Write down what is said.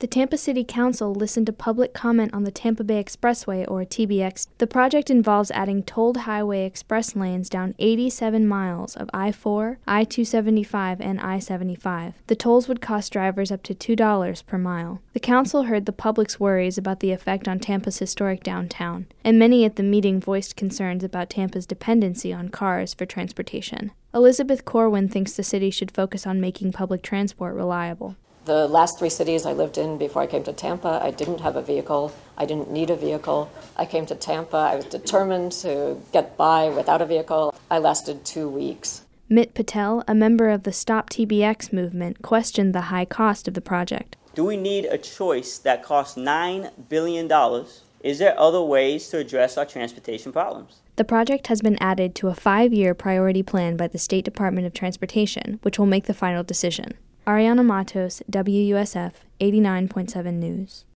The Tampa City Council listened to public comment on the Tampa Bay Expressway, or TBX. The project involves adding tolled highway express lanes down 87 miles of I-4, I-275, and I-75. The tolls would cost drivers up to $2 per mile. The council heard the public's worries about the effect on Tampa's historic downtown, and many at the meeting voiced concerns about Tampa's dependency on cars for transportation. Elizabeth Corwin thinks the city should focus on making public transport reliable. The last 3 cities I lived in before I came to Tampa, I didn't have a vehicle. I didn't need a vehicle. I came to Tampa. I was determined to get by without a vehicle. I lasted 2 weeks. Mit Patel, a member of the Stop TBX movement, questioned the high cost of the project. Do we need a choice that costs $9 billion? Is there other ways to address our transportation problems? The project has been added to a 5-year priority plan by the State Department of Transportation, which will make the final decision. Ariana Matos, WUSF 89.7 News.